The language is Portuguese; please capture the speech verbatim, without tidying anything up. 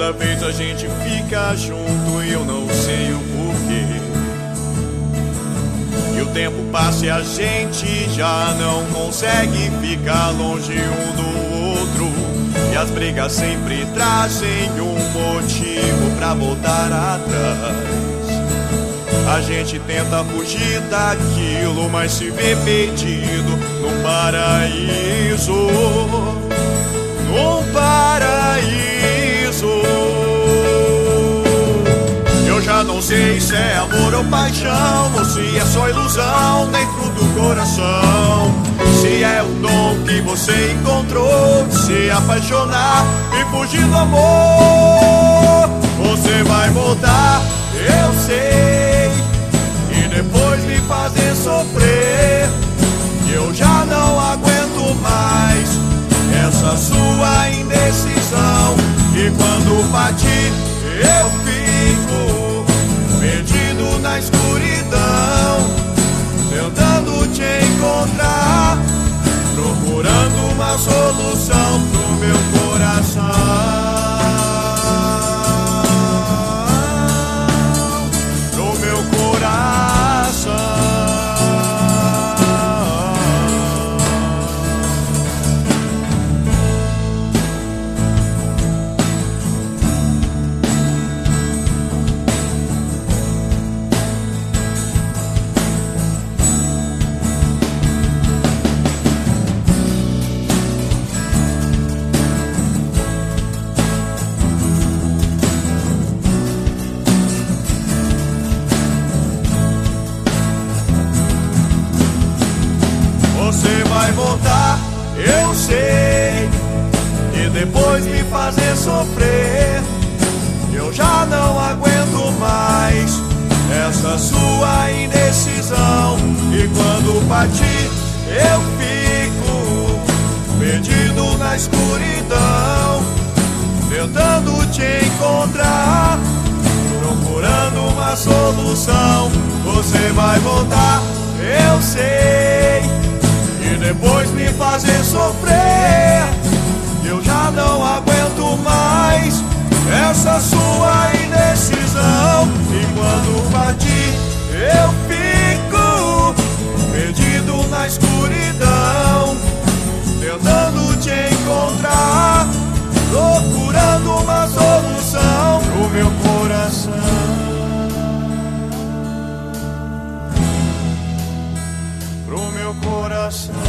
Toda vez a gente fica junto e eu não sei o porquê. E o tempo passa e a gente já não consegue ficar longe um do outro. E as brigas sempre trazem um motivo pra voltar atrás. A gente tenta fugir daquilo, mas se vê perdido num paraíso. Num paraíso. Eu já não sei se é amor ou paixão, ou se é só ilusão dentro do coração. Se é o dom que você encontrou de se apaixonar e fugir do amor. Você vai voltar, eu sei, e depois me fazer sofrer. Eu já não aguento mais essa sua indecisão. E quando partir eu fico perdido na escuridão, tentando te encontrar, procurando uma solução pro meu coração. Pro meu coração. Você vai voltar, eu sei, e depois me fazer sofrer. Eu já não aguento mais essa sua indecisão. E quando partir eu fico perdido na escuridão, tentando te encontrar, procurando uma solução. Você vai voltar, eu sei, e depois me fazer sofrer. Eu já não aguento mais essa sua indecisão. E quando partir eu fico perdido na escuridão, tentando te encontrar, procurando uma solução pro meu coração. Pro meu coração.